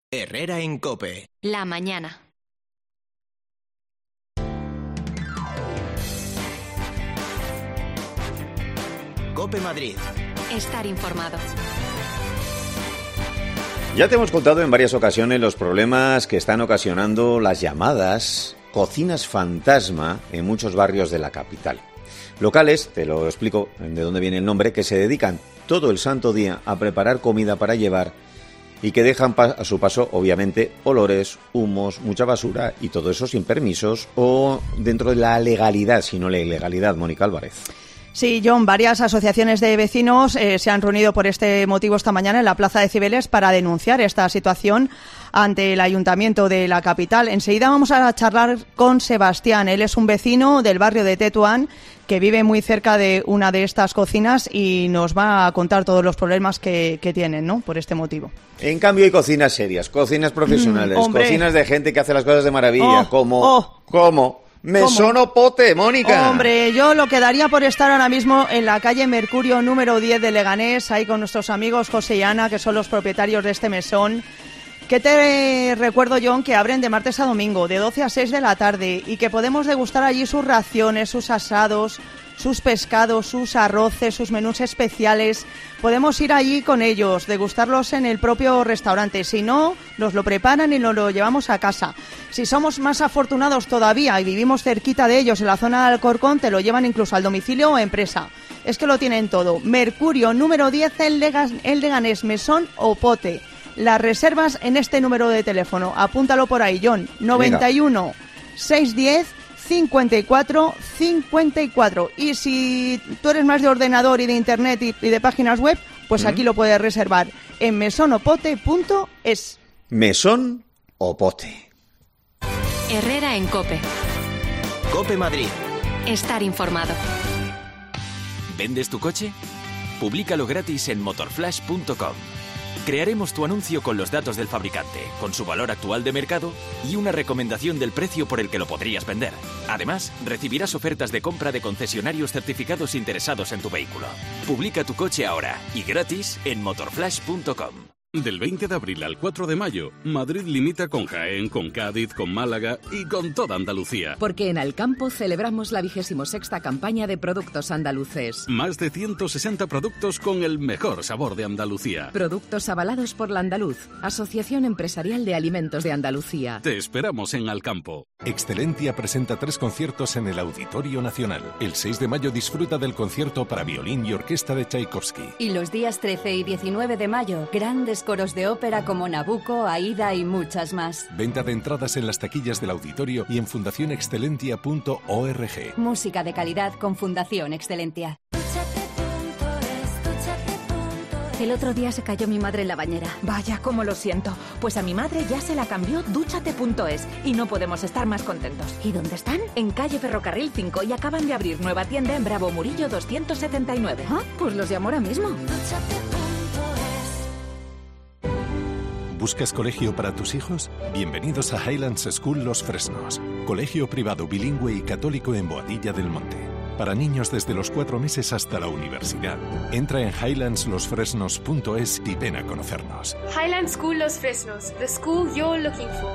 Herrera en COPE. La mañana. COPE Madrid. Estar informado. Ya te hemos contado en varias ocasiones los problemas que están ocasionando las llamadas cocinas fantasma en muchos barrios de la capital. Locales, te lo explico de dónde viene el nombre, que se dedican todo el santo día a preparar comida para llevar y que dejan a su paso, obviamente, olores, humos, mucha basura y todo eso sin permisos o dentro de la legalidad, si no la ilegalidad. Mónica Álvarez. Sí, John, varias asociaciones de vecinos se han reunido por este motivo esta mañana en la Plaza de Cibeles para denunciar esta situación ante el Ayuntamiento de la capital. Enseguida vamos a charlar con Sebastián. Él es un vecino del barrio de Tetuán que vive muy cerca de una de estas cocinas y nos va a contar todos los problemas que tienen, ¿no?, por este motivo. En cambio hay cocinas serias, cocinas profesionales, cocinas de gente que hace las cosas de maravilla, como Mesón o Pote, Mónica. Hombre, yo lo que daría por estar ahora mismo en la calle Mercurio número 10 de Leganés, ahí con nuestros amigos José y Ana, que son los propietarios de este mesón. Que te recuerdo, John, que abren de martes a domingo, de 12 a 6 de la tarde, y que podemos degustar allí sus raciones, sus asados, sus pescados, sus arroces, sus menús especiales. Podemos ir allí con ellos, degustarlos en el propio restaurante. Si no, nos lo preparan y nos lo llevamos a casa. Si somos más afortunados todavía y vivimos cerquita de ellos en la zona de Alcorcón, te lo llevan incluso al domicilio o empresa. Es que lo tienen todo. Mercurio número 10, el Leganés, Mesón o Pote. Las reservas en este número de teléfono. Apúntalo por ahí, John. 91 Venga. 610 54 54. Y si tú eres más de ordenador y de internet y de páginas web, pues aquí lo puedes reservar en mesonopote.es. Mesón o Pote. Herrera en COPE. COPE Madrid. Estar informado. ¿Vendes tu coche? Públicalo gratis en motorflash.com. Crearemos tu anuncio con los datos del fabricante, con su valor actual de mercado y una recomendación del precio por el que lo podrías vender. Además, recibirás ofertas de compra de concesionarios certificados interesados en tu vehículo. Publica tu coche ahora y gratis en motorflash.com. Del 20 de abril al 4 de mayo, Madrid limita con Jaén, con Cádiz, con Málaga y con toda Andalucía. Porque en Alcampo celebramos la 26ª campaña de productos andaluces. Más de 160 productos con el mejor sabor de Andalucía. Productos avalados por La Andaluz, Asociación Empresarial de Alimentos de Andalucía. Te esperamos en Alcampo. Excelentia presenta 3 conciertos en el Auditorio Nacional. El 6 de mayo disfruta del concierto para violín y orquesta de Tchaikovsky. Y los días 13 y 19 de mayo, grandes coros de ópera como Nabucco, Aida y muchas más. Venta de entradas en las taquillas del auditorio y en fundacionexcelentia.org. Música de calidad con Fundación Excelentia. El otro día se cayó mi madre en la bañera. Vaya, cómo lo siento. Pues a mi madre ya se la cambió Dúchate.es y no podemos estar más contentos. ¿Y dónde están? En calle Ferrocarril 5 y acaban de abrir nueva tienda en Bravo Murillo 279. Ah, pues los llamo ahora mismo. ¿Buscas colegio para tus hijos? Bienvenidos a Highlands School Los Fresnos, colegio privado bilingüe y católico en Boadilla del Monte. Para niños desde los 4 meses hasta la universidad. Entra en highlandslosfresnos.es y ven a conocernos. Highlands School Los Fresnos, the school you're looking for.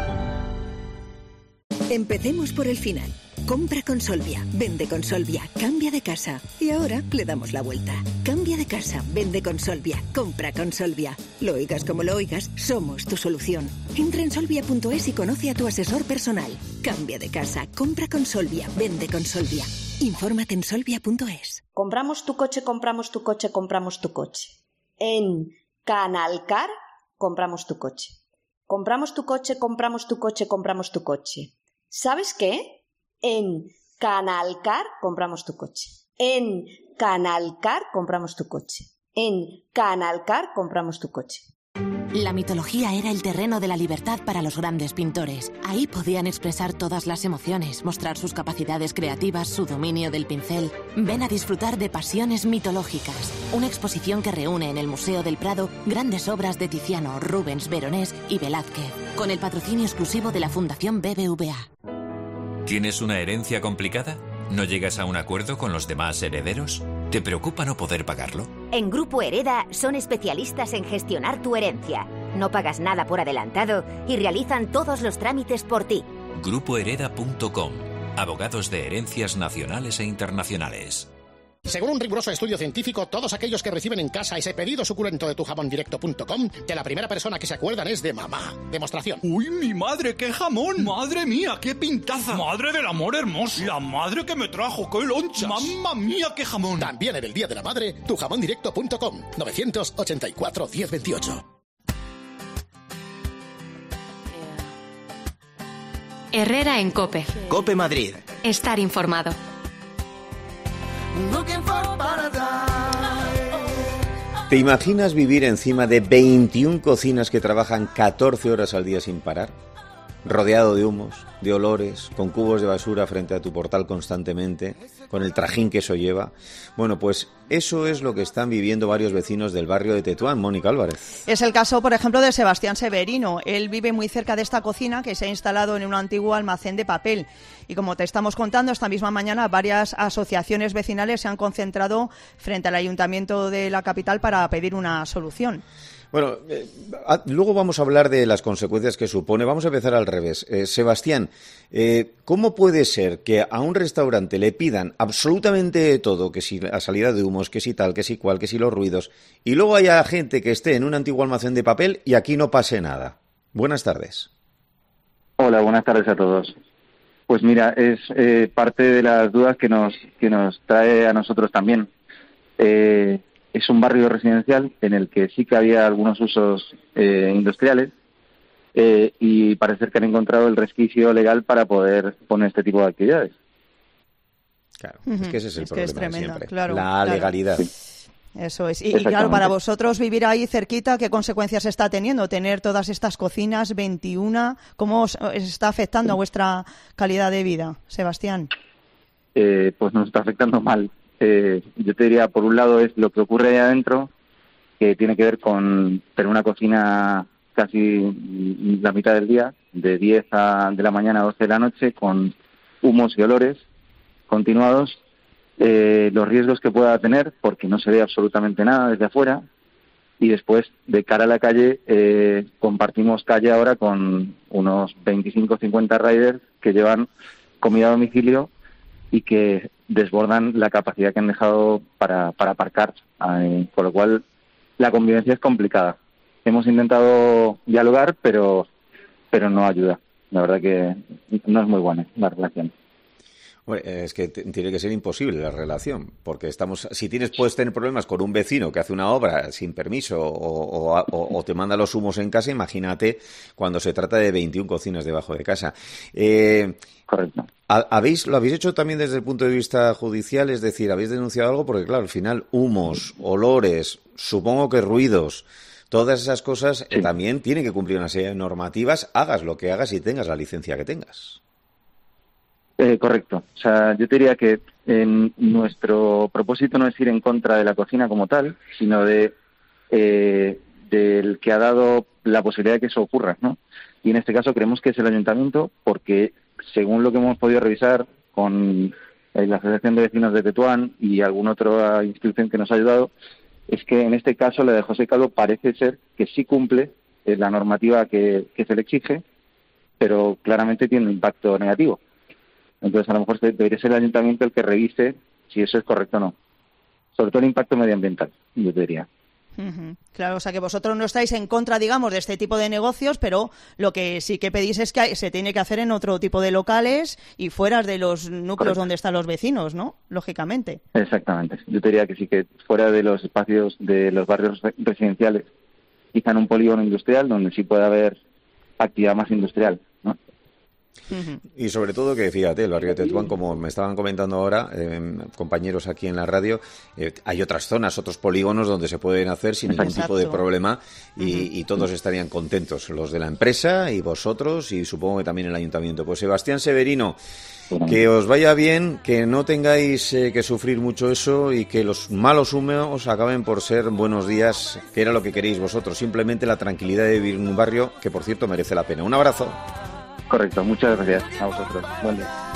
Empecemos por el final. Compra con Solvia, vende con Solvia, cambia de casa. Y ahora le damos la vuelta. Cambia de casa, vende con Solvia, compra con Solvia. Lo oigas como lo oigas, somos tu solución. Entra en solvia.es y conoce a tu asesor personal. Cambia de casa, compra con Solvia, vende con Solvia. Infórmate en solvia.es. Compramos tu coche, compramos tu coche, compramos tu coche. En Canalcar, compramos tu coche. Compramos tu coche, compramos tu coche, compramos tu coche. ¿Sabes qué? En Canalcar compramos tu coche. En Canalcar compramos tu coche. En Canalcar compramos tu coche. La mitología era el terreno de la libertad para los grandes pintores. Ahí podían expresar todas las emociones, mostrar sus capacidades creativas, su dominio del pincel. Ven a disfrutar de Pasiones Mitológicas, una exposición que reúne en el Museo del Prado grandes obras de Tiziano, Rubens, Veronés y Velázquez, con el patrocinio exclusivo de la Fundación BBVA. ¿Tienes una herencia complicada? ¿No llegas a un acuerdo con los demás herederos? ¿Te preocupa no poder pagarlo? En Grupo Hereda son especialistas en gestionar tu herencia. No pagas nada por adelantado y realizan todos los trámites por ti. Grupohereda.com. Abogados de herencias nacionales e internacionales. Según un riguroso estudio científico, todos aquellos que reciben en casa ese pedido suculento de tujamondirecto.com, de la primera persona que se acuerdan es de mamá. Demostración. ¡Uy, mi madre, qué jamón! ¡Madre mía, qué pintaza! ¡Madre del amor hermoso! ¡La madre que me trajo, qué lonchas! ¡Mamma mía, qué jamón! También en el Día de la Madre, tujamondirecto.com, 984 1028. Herrera en COPE. COPE Madrid. Estar informado. ¿Te imaginas vivir encima de 21 cocinas que trabajan 14 horas al día sin parar? Rodeado de humos, de olores, con cubos de basura frente a tu portal constantemente, con el trajín que eso lleva. Bueno, pues eso es lo que están viviendo varios vecinos del barrio de Tetuán. Mónica Álvarez. Es el caso, por ejemplo, de Sebastián Severino. Él vive muy cerca de esta cocina que se ha instalado en un antiguo almacén de papel. Y como te estamos contando, esta misma mañana varias asociaciones vecinales se han concentrado frente al ayuntamiento de la capital para pedir una solución. Bueno, luego vamos a hablar de las consecuencias que supone. Vamos a empezar al revés. Sebastián, ¿cómo puede ser que a un restaurante le pidan absolutamente todo, que si la salida de humos, que si tal, que si cual, que si los ruidos, y luego haya gente que esté en un antiguo almacén de papel y aquí no pase nada? Buenas tardes. Hola, buenas tardes a todos. Pues mira, es parte de las dudas que nos trae a nosotros también. Es un barrio residencial en el que sí que había algunos usos industriales y parece que han encontrado el resquicio legal para poder poner este tipo de actividades. Claro, es que ese es el problema es tremenda, siempre. claro, la legalidad. Sí. Eso es. Y claro, para vosotros vivir ahí cerquita, ¿qué consecuencias está teniendo tener todas estas cocinas, 21? ¿Cómo os está afectando a vuestra calidad de vida, Sebastián? Pues nos está afectando mal. Yo te diría, por un lado, es lo que ocurre ahí adentro, que tiene que ver con tener una cocina casi la mitad del día, de 10 de la mañana a 12 de la noche, con humos y olores continuados, los riesgos que pueda tener, porque no se ve absolutamente nada desde afuera, y después, de cara a la calle, compartimos calle ahora con unos 25 o 50 riders que llevan comida a domicilio y que desbordan la capacidad que han dejado para aparcar, con lo cual la convivencia es complicada. Hemos intentado dialogar, pero no ayuda. La verdad que no es muy buena la relación. Bueno, es que tiene que ser imposible la relación, porque puedes tener problemas con un vecino que hace una obra sin permiso o te manda los humos en casa, imagínate cuando se trata de 21 cocinas debajo de casa. Correcto. ¿Lo habéis hecho también desde el punto de vista judicial? Es decir, ¿habéis denunciado algo? Porque claro, al final humos, olores, supongo que ruidos, todas esas cosas también tienen que cumplir una serie de normativas, hagas lo que hagas y tengas la licencia que tengas. Correcto. O sea, yo te diría que nuestro propósito no es ir en contra de la cocina como tal, sino del que ha dado la posibilidad de que eso ocurra, ¿no? Y en este caso creemos que es el ayuntamiento, porque según lo que hemos podido revisar con la Asociación de Vecinos de Tetuán y alguna otra institución que nos ha ayudado, es que en este caso la de José Calvo parece ser que sí cumple la normativa que se le exige, pero claramente tiene un impacto negativo. Entonces, a lo mejor debería ser el ayuntamiento el que revise si eso es correcto o no. Sobre todo el impacto medioambiental, yo te diría. Claro, o sea que vosotros no estáis en contra, digamos, de este tipo de negocios, pero lo que sí que pedís es que se tiene que hacer en otro tipo de locales y fuera de los núcleos donde están los vecinos, ¿no? Lógicamente. Exactamente. Yo te diría que sí, que fuera de los espacios de los barrios residenciales, quizá en un polígono industrial donde sí puede haber actividad más industrial, ¿no? Y sobre todo que, fíjate, el barrio de Tetuán, como me estaban comentando ahora compañeros aquí en la radio, hay otras zonas, otros polígonos donde se pueden hacer sin ningún tipo de problema y todos estarían contentos, los de la empresa y vosotros y supongo que también el ayuntamiento. Pues Sebastián Severino, que os vaya bien, que no tengáis que sufrir mucho eso y que los malos humos acaben por ser buenos días, que era lo que queréis vosotros, simplemente la tranquilidad de vivir en un barrio que, por cierto, merece la pena. Un abrazo. Correcto, muchas gracias a vosotros. Buen día.